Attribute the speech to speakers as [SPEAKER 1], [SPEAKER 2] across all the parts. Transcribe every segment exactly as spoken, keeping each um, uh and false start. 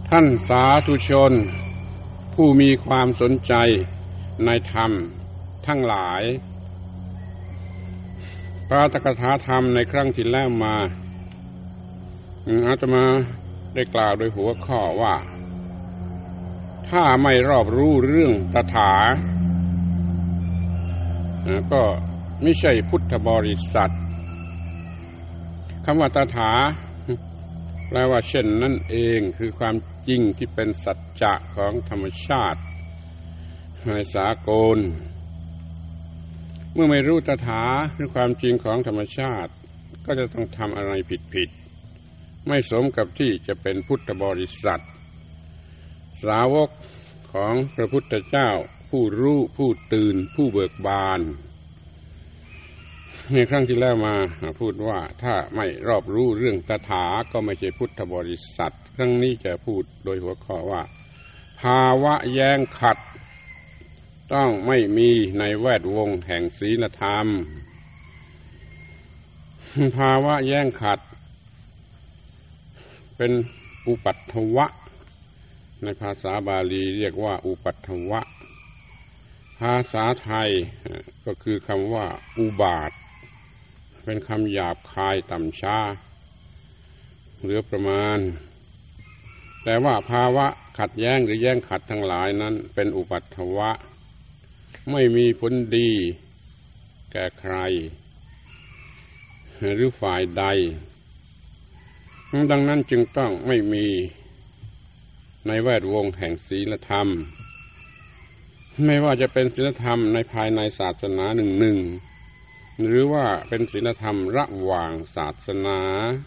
[SPEAKER 1] ท่านสาธุชนผู้มีความสนใจในธรรมทั้งหลายปาฐกถาธรรมในครั้งที่แล้วมาอาตมาได้กล่าวโดยหัวข้อว่าถ้าไม่รอบรู้เรื่องตถาก็ไม่ใช่พุทธบริษัทคำว่าตถาแปลว่าเช่นนั่นเองคือความจริงที่เป็นสัจจะของธรรมชาติในสากลเมื่อไม่รู้ตถาคือความจริงของธรรมชาติก็จะต้องทำอะไรผิดๆไม่สมกับที่จะเป็นพุทธบริษัทสาวกของพระพุทธเจ้าผู้รู้ผู้ตื่นผู้เบิกบานในครั้งที่แล้วมาพูดว่าถ้าไม่รอบรู้เรื่องตถาก็ไม่ใช่พุทธบริษัทครั้งนี้จะพูดโดยหัวข้อว่าภาวะแย้งขัดต้องไม่มีในแวดวงแห่งศีลธรรมภาวะแย้งขัดเป็นอุปัฏฐวะในภาษาบาลีเรียกว่าอุปัฏฐวะภาษาไทยก็คือคำว่าอุบาทเป็นคำหยาบคายต่ำช้าเหลือประมาณแต่ว่าภาวะขัดแย้งหรือแย้งขัดทั้งหลายนั้นเป็นอุปัฏฐวะไม่มีผลดีแก่ใครหรือฝ่ายใดดังนั้นจึงต้องไม่มีในแวดวงแห่งศีลธรรมไม่ว่าจะเป็นศีลธรรมในภายในศาสนาหนึ่งๆหรือว่าเป็นศีลธรรมระหว่างศาสนา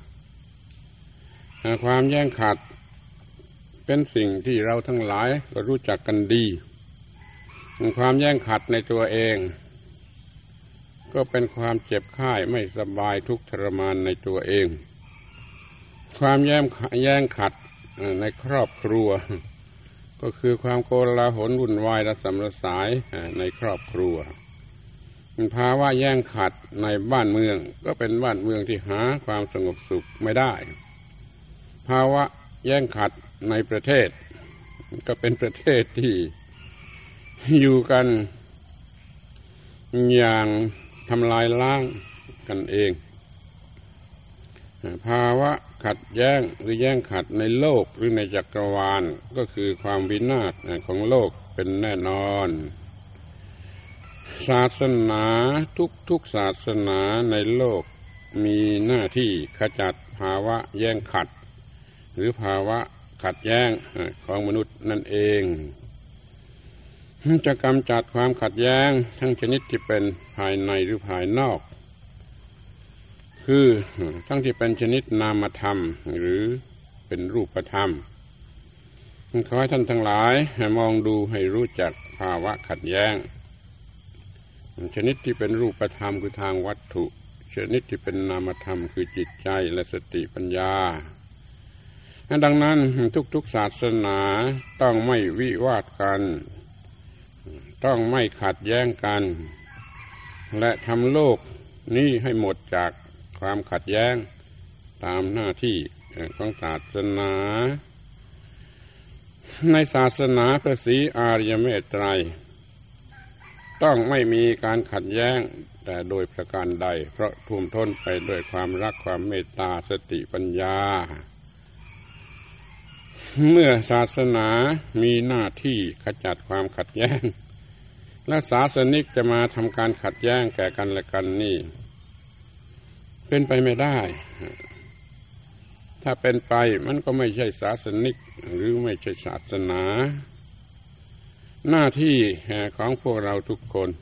[SPEAKER 1] ความแย้งขัดเป็นสิ่งที่เราทั้งหลายก็รู้จักกันดีความแย้งขัดในตัวเองก็เป็นความเจ็บไข้ไม่สบายทุกข์ทรมานในตัวเองความแย้งแย้งขัดในครอบครัวก็คือความโกลาหลวุ่นวายระสำระสายในครอบครัวภาวะแย้งขัดในบ้านเมืองก็เป็นบ้านเมืองที่หาความสงบสุขไม่ได้ภาวะแย้งขัดในประเทศก็เป็นประเทศที่อยู่กันอย่างทำลายล้างกันเองภาวะขัดแย้งหรือแย้งขัดในโลกหรือในจักรวาลก็คือความวินาศของโลกเป็นแน่นอนศาสนาทุกๆศาสนาในโลกมีหน้าที่ขจัดภาวะแย้งขัดหรือภาวะขัดแย้งของมนุษย์นั่นเองจะกำจัดความขัดแย้งทั้งชนิดที่เป็นภายในหรือภายนอกคือทั้งที่เป็นชนิดนามธรรมหรือเป็นรูปธรรมขอให้ท่านทั้งหลายมองดูให้รู้จักภาวะขัดแย้งชนิดที่เป็นรูปธรรมคือทางวัตถุชนิดที่เป็นนามธรรมคือจิตใจและสติปัญญาดังนั้นทุกๆศาสนาต้องไม่วิวาทกันต้องไม่ขัดแย้งกันและทำโลกนี้ให้หมดจากความขัดแย้งตามหน้าที่ของศาสนาในศาสนาพระศรีอริยเมตไตรต้องไม่มีการขัดแย้งแต่โดยประการใดเพราะท่วมท้นไปด้วยความรักความเมตตาสติปัญญาเมื่อศาสนามีหน้าที่ขจัดความขัดแย้งและศาสนิกจะมาทำการขัดแย้งแก่กันและกันนี่เป็นไปไม่ได้ถ้าเป็นไปมันก็ไม่ใช่ศาสนิกหรือไม่ใช่ศาสนาหน้าที่ของพวกเราทุกคน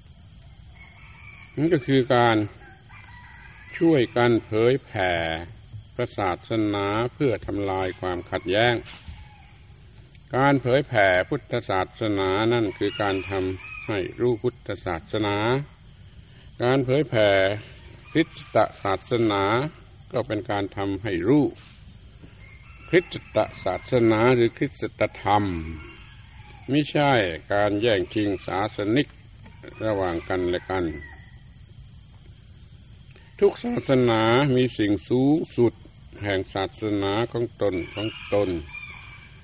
[SPEAKER 1] นั่นก็คือการช่วยกันเผยแผ่พระศาสนาเพื่อทำลายความขัดแย้งการเผยแผ่พุทธศาสนานั่นคือการทำให้รู้พุทธศาสนาการเผยแผ่คริสตศาสนาก็เป็นการทำให้รู้คริสตศาสนาหรือคริสตธรรมไม่ใช่การแย่งชิงศาสนิกระหว่างกันและกันทุกศาสนามีสิ่งสูงสุดแห่งศาสนาของตนของตน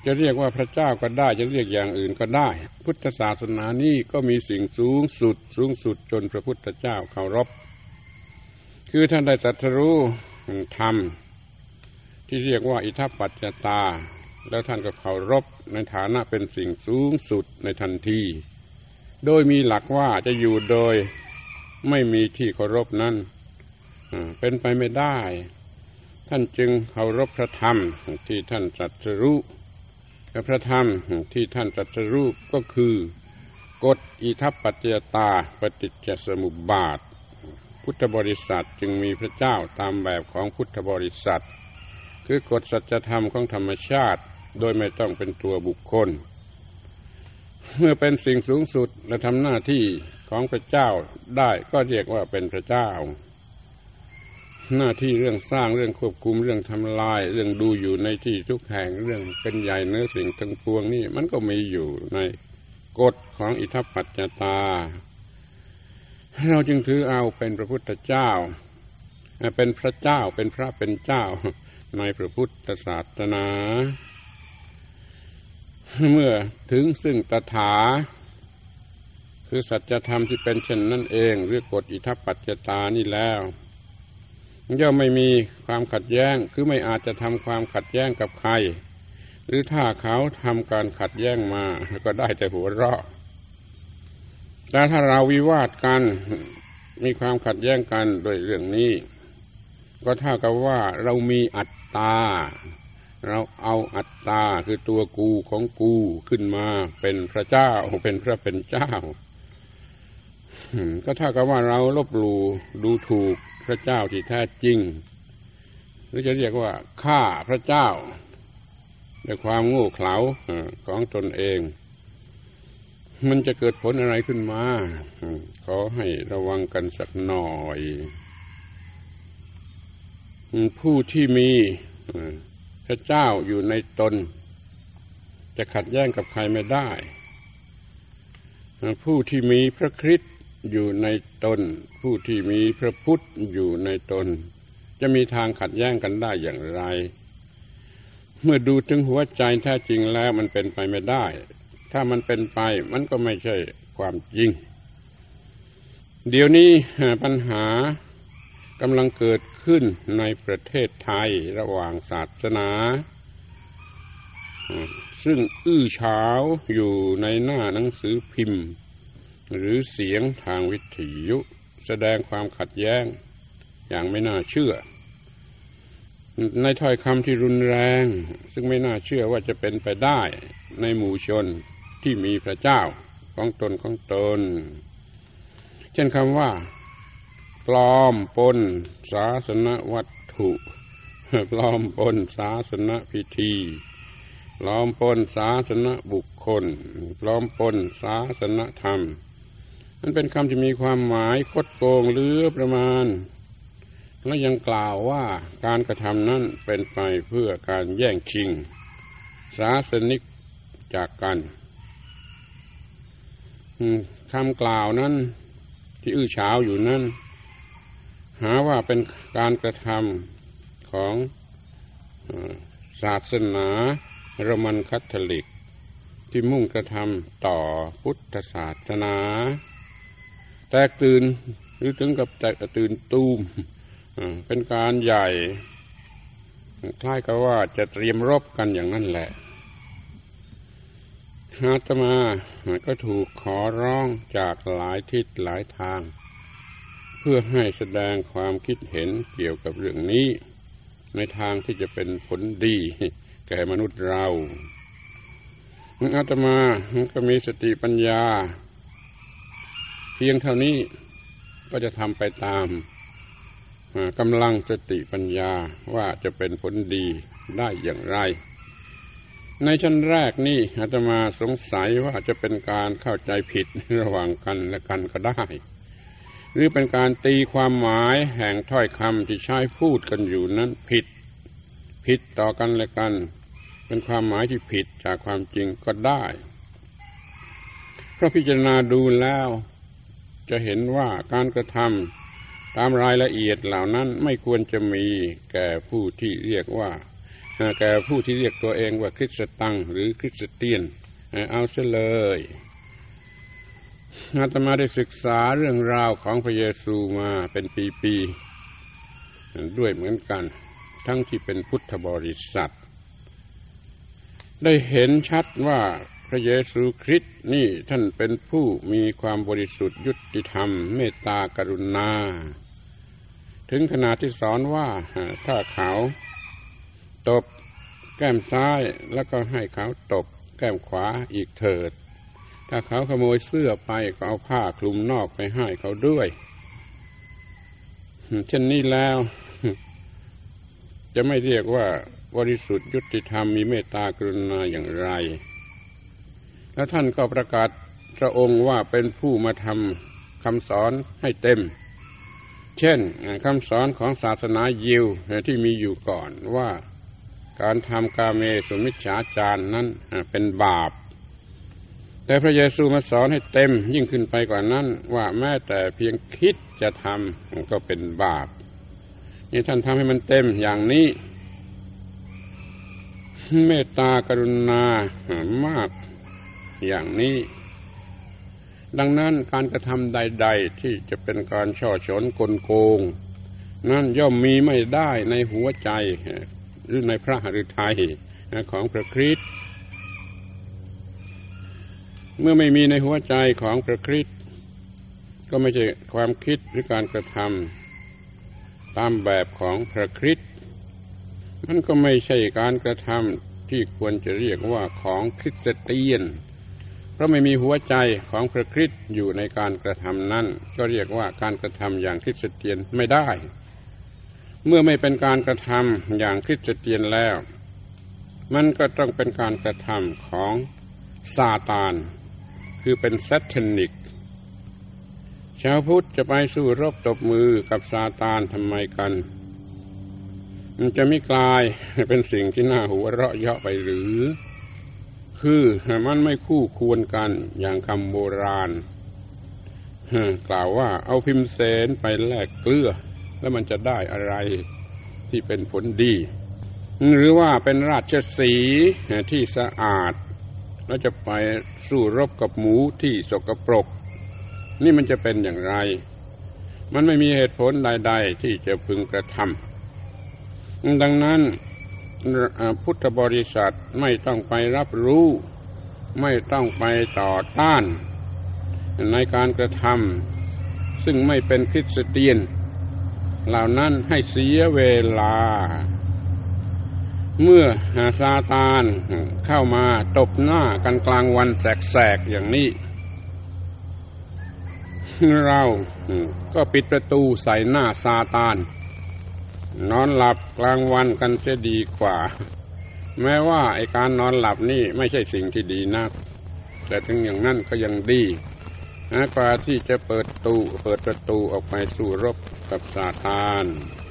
[SPEAKER 1] จะเรียกว่าพระเจ้าก็ได้จะเรียกอย่างอื่นก็ได้พุทธศาสนานี้ก็มีสิ่งสูงสุดสูงสุดจนพระพุทธเจ้าเคารพคือท่านได้ตรัสรู้ธรรมที่เรียกว่าอิทัปปัจจตาแล้วท่านก็เคารพในฐานะเป็นสิ่งสูงสุดในทันทีโดยมีหลักว่าจะอยู่โดยไม่มีที่เคารพนั้นเป็นไปไม่ได้ท่านจึงเคารพพระธรรมที่ท่านตรัสรู้และพระธรรมที่ท่านตรัสรู้ก็คือกฎอิทัปปัจจตาปฏิจจสมุปบาทพุทธบริษัทจึงมีพระเจ้าตามแบบของพุทธบริษัทคือกฎสัจธรรมของธรรมชาติโดยไม่ต้องเป็นตัวบุคคลเมื่อเป็นสิ่งสูงสุดและทำหน้าที่ของพระเจ้าได้ก็เรียกว่าเป็นพระเจ้าหน้าที่เรื่องสร้างเรื่องควบคุมเรื่องทำลายเรื่องดูอยู่ในที่ทุกแห่งเรื่องเป็นใหญ่เนื้อสิ่งทั้งปวงนี่มันก็มีอยู่ในกฎของอิทัปปัจจตาเราจึงถือเอาเป็นพระพุทธเจ้าเป็นพระเจ้าเป็นพระเป็นเจ้าในพระพุทธศาสนาเมื่อถึงซึ่งตถาคือสัจธรรมที่เป็นเช่นนั้นเองหรือกฎอิทัปปัจจตานี่แล้วย่อมไม่มีความขัดแย้งคือไม่อาจจะทำความขัดแย้งกับใครหรือถ้าเขาทำการขัดแย้งมาก็ได้แต่หัวเราะแต่ถ้าเราวิวาทกันมีความขัดแย้งกันโดยเรื่องนี้ก็เท่ากับว่าเรามีอัตตาเราเอาอัตตาคือตัวกูของกูขึ้นมาเป็นพระเจ้าเป็นพระเป็นเจ้าก็เท่ากับว่าเราลบหลู่ดูถูกพระเจ้าที่แท้จริงหรือจะเรียกว่าฆ่าพระเจ้าด้วยความโง่เขลาของตนเองมันจะเกิดผลอะไรขึ้นมาขอให้ระวังกันสักหน่อยผู้ที่มีพระเจ้าอยู่ในตนจะขัดแย้งกับใครไม่ได้ผู้ที่มีพระคริสต์อยู่ในตนผู้ที่มีพระพุทธอยู่ในตนจะมีทางขัดแย้งกันได้อย่างไรเมื่อดูถึงหัวใจแท้จริงแล้วมันเป็นไปไม่ได้ถ้ามันเป็นไปมันก็ไม่ใช่ความจริงเดี๋ยวนี้ปัญหากำลังเกิดขึ้นในประเทศไทยระหว่างศาสนาซึ่งอื้อฉาวอยู่ในหน้าหนังสือพิมพ์หรือเสียงทางวิทยุแสดงความขัดแย้งอย่างไม่น่าเชื่อในถ้อยคำที่รุนแรงซึ่งไม่น่าเชื่อว่าจะเป็นไปได้ในหมู่ชนที่มีพระเจ้าของตนของตนเช่นคำว่าปลอมปนศาสนวัตถุปลอมปนศาสนพิธีปลอมปนศาสนบุคคลปลอมปนศาสนธรรมมันเป็นคำที่มีความหมายคดโกงเหลือประมาณและยังกล่าวว่าการกระทำนั้นเป็นไปเพื่อการแย่งชิงศาสนิกจากกันคำกล่าวนั้นที่อื้อฉาวอยู่นั้นหาว่าเป็นการกระทำของศาสนาโรมันคาทอลิกที่มุ่งกระทำต่อพุทธศาสนาแตกตื่นหรือถึงกับแตกตื่นตูมเป็นการใหญ่คล้ายกับว่าจะเตรียมรบกันอย่างนั้นแหละอาตมาก็ถูกขอร้องจากหลายทิศหลายทางเพื่อให้แสดงความคิดเห็นเกี่ยวกับเรื่องนี้ในทางที่จะเป็นผลดีแก่มนุษย์เราอาตมาก็มีสติปัญญาเพียงเท่านี้ก็จะทำไปตามกำลังสติปัญญาว่าจะเป็นผลดีได้อย่างไรในชั้นแรกนี่อาตมาสงสัยว่าจะเป็นการเข้าใจผิดระหว่างกันและกันก็ได้หรือเป็นการตีความหมายแห่งถ้อยคำที่ใช้พูดกันอยู่นั้นผิดผิดต่อกันและกันเป็นความหมายที่ผิดจากความจริงก็ได้เพราะพิจารณาดูแล้วจะเห็นว่าการกระทำตามรายละเอียดเหล่านั้นไม่ควรจะมีแก่ผู้ที่เรียกว่าแก่ผู้ที่เรียกตัวเองว่าคริสตังหรือคริสเตียนเอาเสียเลยอาตมาได้ศึกษาเรื่องราวของพระเยซูมาเป็นปีๆด้วยเหมือนกันทั้งที่เป็นพุทธบริษัทได้เห็นชัดว่าพระเยซูคริสต์นี่ท่านเป็นผู้มีความบริสุทธิ์ยุติธรรมเมตตากรุณาถึงขนาดที่สอนว่าถ้าเขาตบแก้มซ้ายแล้วก็ให้เขาตบแก้มขวาอีกเถิดถ้าเขาขโมยเสื้อไปก็เอาผ้าคลุมนอกไปให้เขาด้วยเช่นนี้แล้วจะไม่เรียกว่าบริสุทธิ์ยุติธรรมมีเมตตากรุณาอย่างไรแล้วท่านก็ประกาศพระองค์ว่าเป็นผู้มาทำคำสอนให้เต็มเช่นคำสอนของศาสนายิวที่มีอยู่ก่อนว่าการทำกาเมสุมิจฉาจารนั้นเป็นบาปแต่พระเยซูมาสอนให้เต็มยิ่งขึ้นไปกว่านั้นว่าแม้แต่เพียงคิดจะทำก็เป็นบาปนี่ท่านทำให้มันเต็มอย่างนี้เมตตากรุณามากอย่างนี้ดังนั้นการกระทำใดๆที่จะเป็นการช่อฉนกลโกงนั้นย่อมมีไม่ได้ในหัวใจหรือในพระฤทัยของพระคริสต์เมื่อไม่มีในหัวใจของพระคริสต์ก็ไม่ใช่ความคิดหรือการกระทำตามแบบของพระคริสต์มันก็ไม่ใช่การกระทำที่ควรจะเรียกว่าของคริสเตียนเพราะไม่มีหัวใจของพระคริสต์อยู่ในการกระทำนั้นก็เรียกว่าการกระทำอย่างคริสเตียนไม่ได้เมื่อไม่เป็นการกระทำอย่างคริสเตียนแล้วมันก็ต้องเป็นการกระทำของซาตานคือเป็นแซทานิกชาวพุทธจะไปสู้รบตบมือกับซาตานทำไมกันมันจะไม่กลายเป็นสิ่งที่น่าหัวเราะเยาะไปหรือคือมันไม่คู่ควรกันอย่างคำโบราณกล่าวว่าเอาพิมเสนไปแลกเกลือแล้วมันจะได้อะไรที่เป็นผลดีหรือว่าเป็นราชสีห์ที่สะอาดแล้วจะไปสู้รบกับหมูที่สกปรกนี่มันจะเป็นอย่างไรมันไม่มีเหตุผลใดๆที่จะพึงกระทำดังนั้นพุทธบริษัทไม่ต้องไปรับรู้ไม่ต้องไปต่อต้านในการกระทำซึ่งไม่เป็นคริสเตียนเหล่านั้นให้เสียเวลาเมื่อซาตานเข้ามาตบหน้ากันกลางวันแสกๆอย่างนี้เราก็ปิดประตูใส่หน้าซาตานนอนหลับกลางวันกันเสียดีกว่าแม้ว่าไอ้การนอนหลับนี่ไม่ใช่สิ่งที่ดีนักแต่ถึงอย่างนั้นก็ยังดีนะกว่าที่จะเปิดตู้เปิดประตูออกไปสู้รบกับซาตาน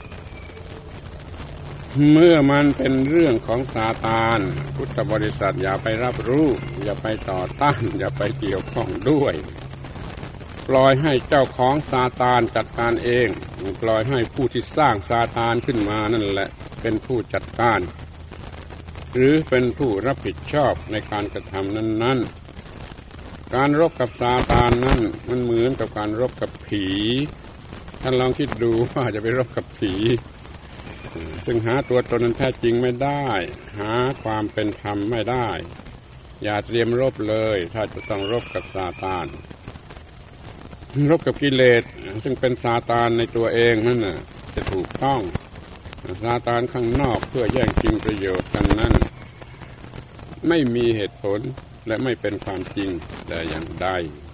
[SPEAKER 1] เมื่อมันเป็นเรื่องของซาตานพุทธบริษัทอย่าไปรับรู้อย่าไปต่อต้านอย่าไปเกี่ยวข้องด้วยปล่อยให้เจ้าของซาตานจัดการเองปล่อยให้ผู้ที่สร้างซาตานขึ้นมานั่นแหละเป็นผู้จัดการหรือเป็นผู้รับผิดชอบในการกระทำนั้นๆการรบกับซาตานนั้นมันเหมือนกับการรบกับผีท่านลองคิดดูว่าจะไปรบกับผีซึ่งหาตัวตนนั้นแท้จริงไม่ได้หาความเป็นธรรมไม่ได้อย่าเตรียมรบเลยถ้าจะต้องรบกับซาตานรบกับกิเลสซึ่งเป็นซาตานในตัวเองนั่นน่ะจะถูกต้องซาตานข้างนอกเพื่อแย่งชิงประโยชน์กันนั้นไม่มีเหตุผลและไม่เป็นความจริงแต่อย่างใด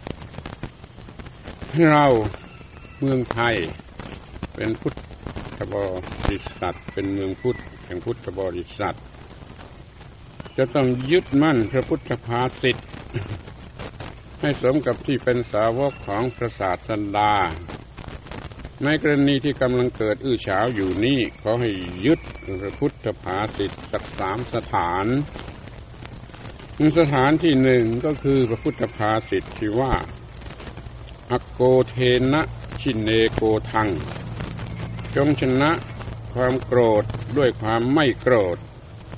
[SPEAKER 1] เราเมืองไทยเป็นพุทธบริษัทเป็นเมืองพุทธแห่งพุทธบริษัทจะต้องยึดมั่นพระพุทธภาษิตให้สมกับที่เป็นสาวกของพระศาสดาในกรณีที่กำลังเกิดอื้อฉาวอยู่นี้ขอให้ยึดพระพุทธภาษิตสักสามสถานสถานที่หนึ่งก็คือพระพุทธภาษิตที่ว่าอโกเทนะชินเนโกทังจงชนะความโกรธด้วยความไม่โกรธ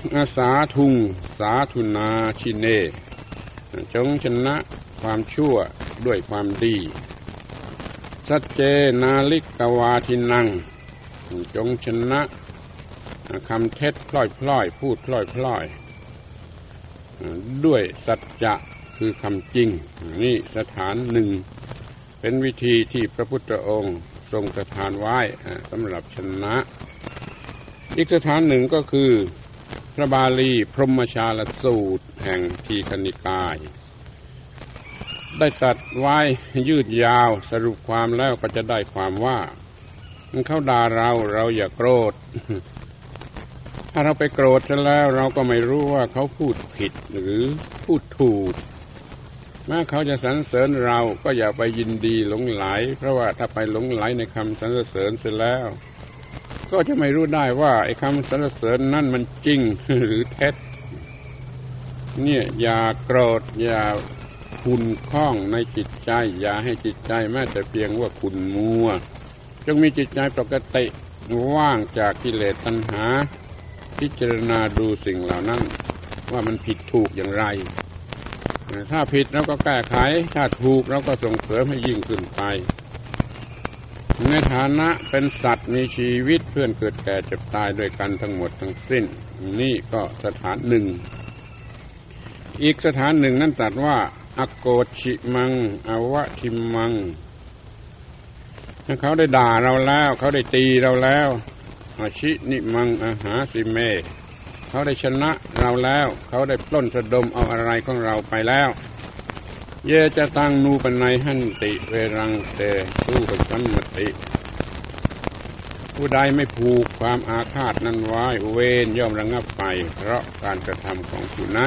[SPEAKER 1] อาสาทุงสาธุนาชิเนจงชนะความชั่วด้วยความดีสัจเจนาลิกวาทินังจงชนะคำเท็จพล่อยๆพูดพล่อยๆด้วยสัจจะคือคำจริงนี่สถานหนึ่งเป็นวิธีที่พระพุทธองค์ทรงประทานไว้สำหรับชนะอีกสถานหนึ่งก็คือพระบาลีพรหมชาลสูตรแห่งทีฆนิกายได้สัตว์ไว้ยืดยาวสรุปความแล้วก็จะได้ความว่าเขาด่าเราเราอย่าโกรธถ้าเราไปโกรธซะแล้วเราก็ไม่รู้ว่าเขาพูดผิดหรือพูดถูกแม้เขาจะสรรเสริญเราก็อย่าไปยินดีหลงไหลเพราะว่าถ้าไปหลงไหลในคำสรรเสริญเสร็จแล้วก็จะไม่รู้ได้ว่าไอ้คำสรรเสริญนั่นมันจริงหรือเท็จเนี่ยอย่าโกรธอย่าขุ่นข้องในจิตใจอย่าให้จิตใจแม้แต่เพียงว่าขุ่นมัวจงมีจิตใจปกติว่างจากกิเลสตัณหาพิจารณาดูสิ่งเหล่านั้นว่ามันผิดถูกอย่างไรถ้าผิดเราก็แก้ไขถ้าถูกเราก็ส่งเสริมให้ยิ่งขึ้นไปในฐานะเป็นสัตว์มีชีวิตเพื่อนเกิดแก่เจ็บตายด้วยกันทั้งหมดทั้งสิ้นนี่ก็สถานหนึ่งอีกสถานหนึ่งนั้นตรัสว่าอโกชิมังอวะทิมังเขาได้ด่าเราแล้วเขาได้ตีเราแล้วอาชินิมังอาหาสิเมเขาได้ชนะเราแล้วเขาได้ปล้นสะดมเอาอะไรของเราไปแล้วเยจะตังนูปนัยหันติเวรังเตสู้กับสัมมติผู้ใดไม่ผูกความอาฆาตนั้นไว้เวรย่อมระงับไปเพราะการกระทำของผู้นั้น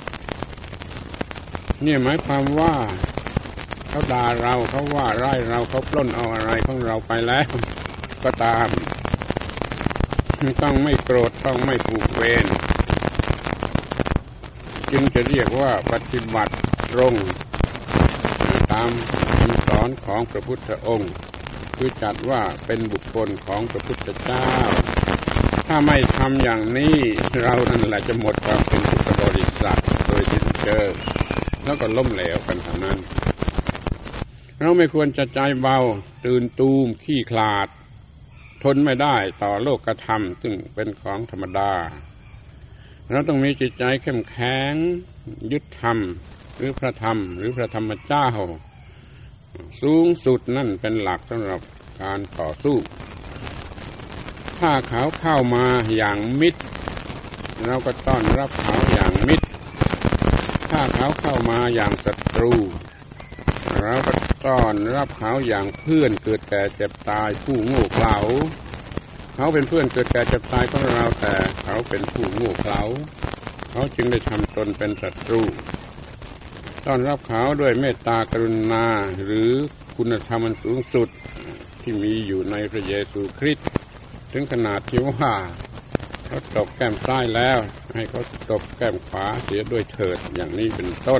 [SPEAKER 1] นี่หมายความว่าเขาด่าเราเขาว่าร้ายเราเขาปล้นเอาอะไรของเราไปแล้วก็ตามต้องไม่โกรธต้องไม่ผูกเวรจึงจะเรียกว่าปฏิบัติตรงตามคำสอนของพระพุทธองค์คือจัดว่าเป็นบุคคลของพระพุทธเจ้าถ้าไม่ทำอย่างนี้เรานั่นแหละจะหมดความเป็นพุทธบริษัทโดยสิ้นเชิงแล้วก็ล้มเหลวกันเท่านั้นเราไม่ควรจะใจเบาตื่นตูมขี้ขลาดทนไม่ได้ต่อโลกธรรมซึ่งเป็นของธรรมดาเราต้องมีจิตใจเข้มแข็งยึดธรรมหรือพระธรรมหรือพระธรรมเจ้าสูงสุดนั่นเป็นหลักสำหรับการต่อสู้ถ้าเขาเข้ามาอย่างมิตรเราก็ต้อนรับเขาอย่างมิตรถ้าเขาเข้ามาอย่างศัตรูเราก็ต้อนรับเขาอย่างเพื่อนเกิดแก่เจ็บตายผู้โง่เขลาเขาเป็นเพื่อนเกิดแก่เจ็บตายของเราแต่เขาเป็นผู้โง่เขลาเขาจึงได้ทำตนเป็นศัตรูต้อนรับเขาด้วยเมตตากรุณาหรือคุณธรรมอันสูงสุดที่มีอยู่ในพระเยซูคริสต์ถึงขนาดที่ว่าเขาตบแก้มซ้ายแล้วให้เขาตบแก้มขวาเสียด้วยเถิดอย่างนี้เป็นต้น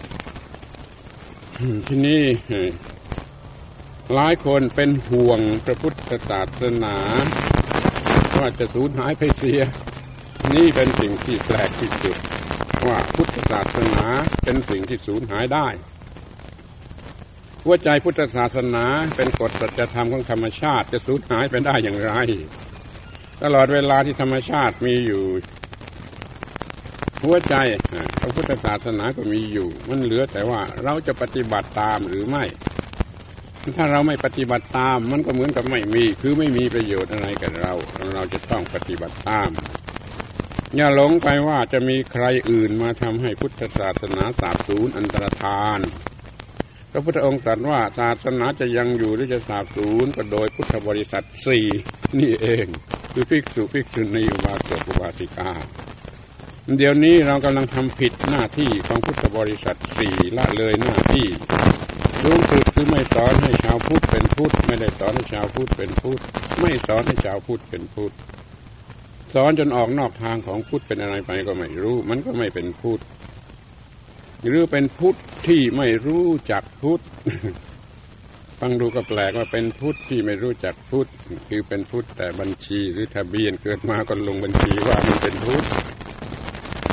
[SPEAKER 1] ที่นี่หลายคนเป็นห่วงพระพุทธศาสนาว่าจะสูญหายไปเสียนี่เป็นสิ่งที่แปลกที่สุดว่าพุทธศาสนาเป็นสิ่งที่สูญหายได้หัวใจพุทธศาสนาเป็นกฎสัจธรรมของธรรมชาติจะสูญหายไปได้อย่างไรตลอดเวลาที่ธรรมชาติมีอยู่หัวใจพระพุทธศาสนาก็มีอยู่มันเหลือแต่ว่าเราจะปฏิบัติตามหรือไม่ถ้าเราไม่ปฏิบัติตามมันก็เหมือนกับไม่มีคือไม่มีประโยชน์อะไรกับเราเราจะต้องปฏิบัติตามอย่าหลงไปว่าจะมีใครอื่นมาทำให้พุทธศาสนาสาบสูญอันตรธานพระพุทธองค์ตรัสว่าศาสนาจะยังอยู่หรือจะสาบสูญก็โดยพุทธบริษัทสี่นี่เองคือภิกษุภิกษุณีอุบาสกอุบาสิกาเดี๋ยวนี้เรากำลังทำผิดหน้าที่ของพุทธบริษัทสี่ละเลยหน้าที่สูงสุดคือไม่สอนให้ชาวพุทธเป็นพุทธไม่ได้สอนให้ชาวพุทธเป็นพุทธไม่สอนให้ชาวพุทธเป็นพุทธสอนจนออกนอกทางของพุทธเป็นอะไรไปก็ไม่รู้มันก็ไม่เป็นพุทธหรือเป็นพุทธที่ไม่รู้จักพุทธฟังดูก็แปลกว่าเป็นพุทธที่ไม่รู้จักพุทธคือเป็นพุทธแต่บัญชีหรือทะเบียนเกิดมาก็ลงบัญชีว่ามันเป็นพุทธ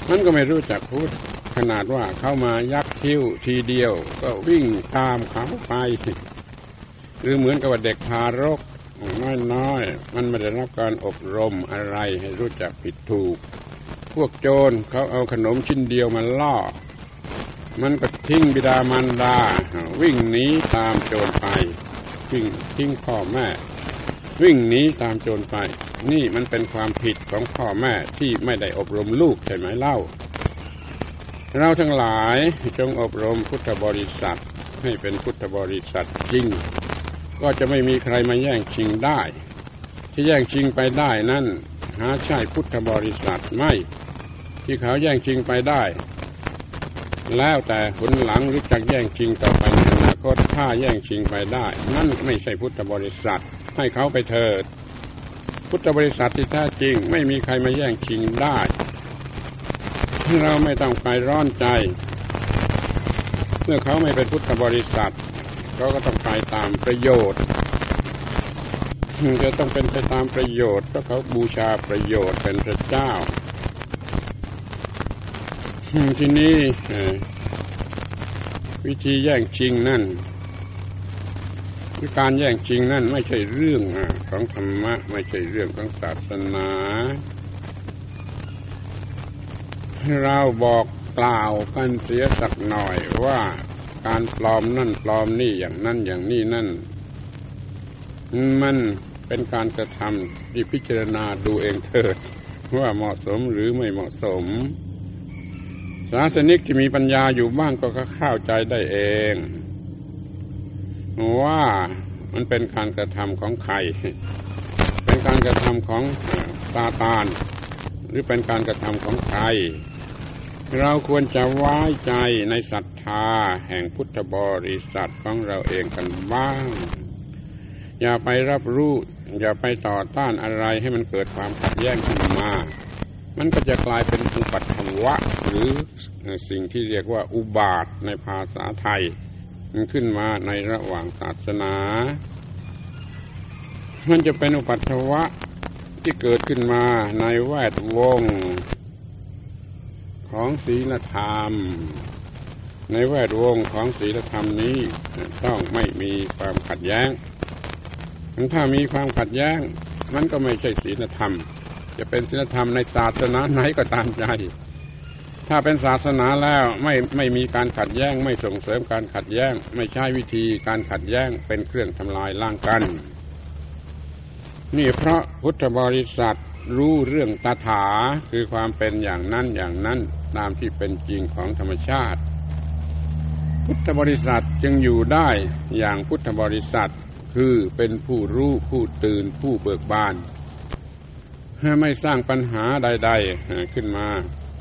[SPEAKER 1] มันก็ไม่รู้จักพุทธขนาดว่าเข้ามายักคิ้วทีเดียวก็วิ่งตามเขาไปหรือเหมือนกับว่าเด็กทารกน้อยๆมันไม่ได้รับการอบรมอะไรให้รู้จักผิดถูกพวกโจรเขาเอาขนมชิ้นเดียวมาล่อมันก็ทิ้งบิดามารดาวิ่งหนีตามโจรไปวิ่งทิ้งพ่อแม่วิ่งหนีตามโจรไปนี่มันเป็นความผิดของพ่อแม่ที่ไม่ได้อบรมลูกใช่ไหมเล่าเราทั้งหลายจงอบรมพุทธบริษัทให้เป็นพุทธบริษัทจริงก็จะไม่มีใครมาแย่งชิงได้ที่แย่งชิงไปได้นั้นหาใช่พุทธบริษัทไม่ที่เขาแย่งชิงไปได้แล้วแต่ผลหลังหรือจะแย่งชิงต่อไปในอนาคตถ้าแย่งชิงไปได้นั่นไม่ใช่พุทธบริษัทให้เขาไปเถิดพุทธบริษัทที่แท้จริงไม่มีใครมาแย่งชิงได้เราไม่ต้องไปร้อนใจเมื่อเขาไม่เป็นพุทธบริษัทเขาก็ต้องไปตามประโยชน์จะต้องเป็นไปตามประโยชน์เพราะเขาบูชาประโยชน์เป็นพระเจ้าทีนี้วิธีแย่งชิงนั่นการแย่งชิงนั่นไม่ใช่เรื่องของธรรมะไม่ใช่เรื่องของศาสนาเราบอกกล่าวกันเสียสักหน่อยว่าการปลอมนั่นปลอมนี่อย่างนั่นอย่างนี้นั่นมันเป็นการกระทำที่พิจารณาดูเองเถิดว่าเหมาะสมหรือไม่เหมาะสมศาสนิกที่มีปัญญาอยู่บ้างก็เข้าใจได้เองว่ามันเป็นการกระทำของใครเป็นการกระทำของซาตานหรือเป็นการกระทำของใครเราควรจะไว้ใจในศรัทธาแห่งพุทธบริษัทของเราเองกันบ้างอย่าไปรับรู้อย่าไปต่อต้านอะไรให้มันเกิดความขัดแย้งขึ้นมามันก็จะกลายเป็นอุปัฏฐวะหรือสิ่งที่เรียกว่าอุบาทในภาษาไทยมันขึ้นมาในระหว่างศาสนามันจะเป็นอุปัฏฐวะที่เกิดขึ้นมาในแวดวงของศีลธรรมในแวดวงของศีลธรรมนี้ต้องไม่มีความขัดแย้งถ้ามีความขัดแย้งมันก็ไม่ใช่ศีลธรรมจะเป็นศีลธรรมในศาสนาไหนก็ตามใจถ้าเป็นศาสนาแล้วไม่ไม่มีการขัดแย้งไม่ส่งเสริมการขัดแย้งไม่ใช้วิธีการขัดแย้งเป็นเครื่องทำลายล้างกันนี่เพราะพุทธบริษัทรู้เรื่องตถาคือความเป็นอย่างนั้นอย่างนั้นตามที่เป็นจริงของธรรมชาติพุทธบริษัทจึงอยู่ได้อย่างพุทธบริษัทคือเป็นผู้รู้ผู้ตื่นผู้เบิกบานไม่สร้างปัญหาใดๆขึ้นมา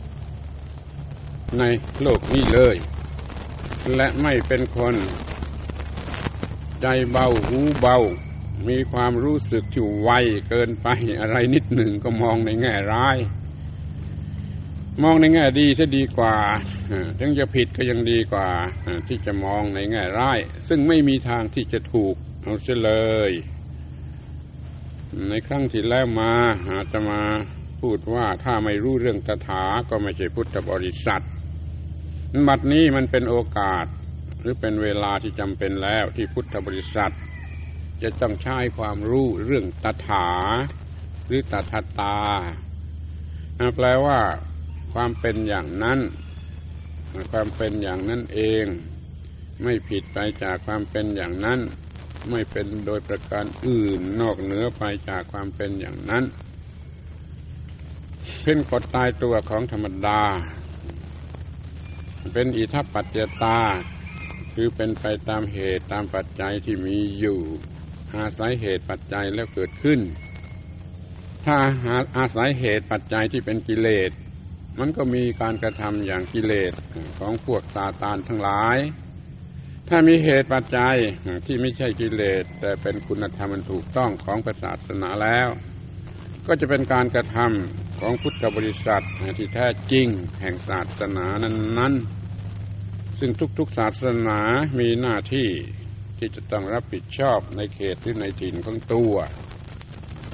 [SPEAKER 1] ในโลกนี้เลยและไม่เป็นคนใจเบาหูเบามีความรู้สึกที่ไวเกินไปอะไรนิดหนึ่งก็มองในแง่ร้ายมองในแง่ดีซะดีกว่าถึงจะผิดก็ยังดีกว่าที่จะมองในแง่ร้ายซึ่งไม่มีทางที่จะถูกเอาเสียเลยในครั้งที่แล้วมาอาตมาพูดว่าถ้าไม่รู้เรื่องตถาก็ไม่ใช่พุทธบริษัทบัดนี้มันเป็นโอกาสหรือเป็นเวลาที่จำเป็นแล้วที่พุทธบริษัทจะต้องใช้ความรู้เรื่องตถาหรือตถาตาแปลว่าความเป็นอย่างนั้นความเป็นอย่างนั้นเองไม่ผิดไปจากความเป็นอย่างนั้นไม่เป็นโดยประการอื่นนอกเหนือไปจากความเป็นอย่างนั้นเป็นกฎตายตัวของธรรมดาเป็นอิทัปปัจจตาคือเป็นไปตามเหตุตามปัจจัยที่มีอยู่อาศัยเหตุปัจจัยแล้วเกิดขึ้นถ้าอาศัยเหตุปัจจัยที่เป็นกิเลสมันก็มีการกระทำอย่างกิเลสของพวกซาตานทั้งหลายถ้ามีเหตุปัจจัยที่ไม่ใช่กิเลสแต่เป็นคุณธรรมอันถูกต้องของศาสนาแล้วก็จะเป็นการกระทำของพุทธบริษัทที่แท้จริงแห่งศาสนานั้นๆซึ่งทุกๆศาสนามีหน้าที่ที่จะต้องรับผิดชอบในเขตหรือในถิ่นของตัว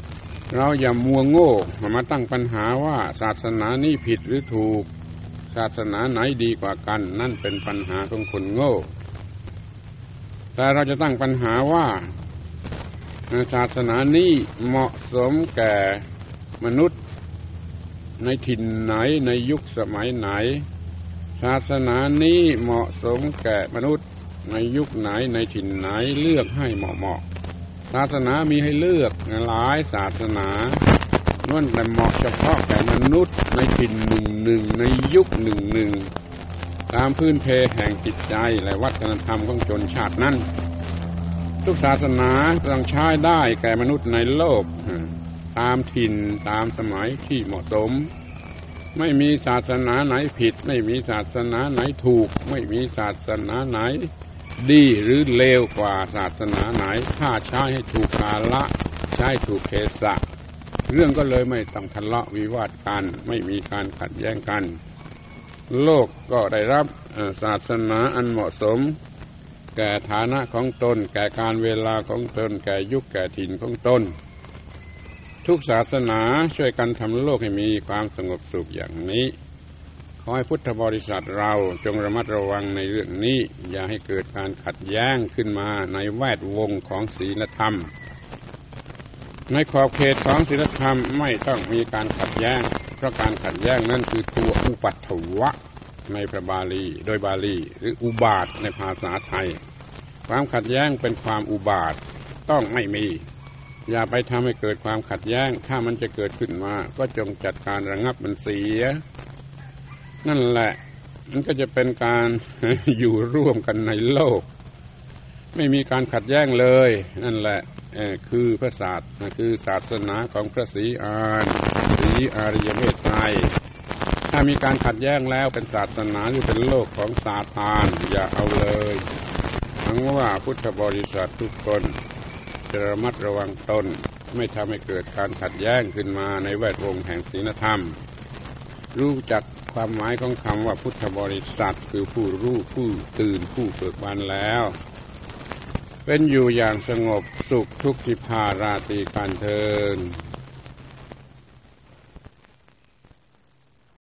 [SPEAKER 1] เราอย่ามัวโง่มาตั้งปัญหาว่าศาสนานี้ผิดหรือถูกศาสนาไหนดีกว่ากันนั่นเป็นปัญหาของคนโง่แต่เราจะตั้งปัญหาว่าศาสนานี้เหมาะสมแก่มนุษย์ในถิ่นไหนในยุคสมัยไหนศาสนานี้เหมาะสมแก่มนุษย์ในยุคไหนในถิ่นไหนเลือกให้เหมาะๆศาสนามีให้เลือกหลายศาสนาล้วนแต่เหมาะเฉพาะแก่มนุษย์ในถิ่นหนึ่งหนึ่งในยุคหนึ่งหนึ่งตามพื้นเพแห่งจิตใจและวัฒนธรรมของชนชาตินั้นทุกศาสนาต้องใช้ได้แก่มนุษย์ในโลกตามถิ่นตามสมัยที่เหมาะสมไม่มีศาสนาไหนผิดไม่มีศาสนาไหนถูกไม่มีศาสนาไหนดีหรือเลวกว่าศาสนาไหนถ้าใช้ให้ถูกกาลใช้ถูกเทศะเรื่องก็เลยไม่ต้องทะเลาะวิวาทกันไม่มีการขัดแย้งกันโลกก็ได้รับศาสนาอันเหมาะสมแก่ฐานะของตนแก่การเวลาของตนแก่ยุคแก่ถิ่นของตนทุกศาสนาช่วยกันทำโลกให้มีความสงบสุขอย่างนี้ขอให้พุทธบริษัทเราจงระมัดระวังในเรื่องนี้อย่าให้เกิดการขัดแย้งขึ้นมาในแวดวงของศีลธรรมในขอบเขตของศีลธรรมไม่ต้องมีการขัดแย้งเพราะการขัดแย้งนั่นคือตัวอุปัฏฐวะในพระบาลีโดยบาลีหรืออุบาทในภาษาไทยความขัดแย้งเป็นความอุบาทต้องไม่มีอย่าไปทำให้เกิดความขัดแย้งถ้ามันจะเกิดขึ้นมาก็จงจัดการระงับมันเสียนั่นแหละมันก็จะเป็นการ อยู่ร่วมกันในโลกไม่มีการขัดแย้งเลยนั่นแหละคือพระศาสนาคือศาสนาของพระศรีอานศรีอริยเมตไตรถ้ามีการขัดแย้งแล้วเป็นศาสนาหรือเป็นโลกของซาตานอย่าเอาเลยทั้งว่าพุทธบริษัททุกคนจะระมัดระวังตนไม่ทำให้เกิดการขัดแย้งขึ้นมาในแวดวงแห่งศีลธรรมรู้จักความหมายของคำว่าพุทธบริษัทคือผู้รู้ผู้ตื่นผู้เบิกบานแล้วเป็นอยู่อย่างสงบสุขทุกขิภาราตรีการเทิน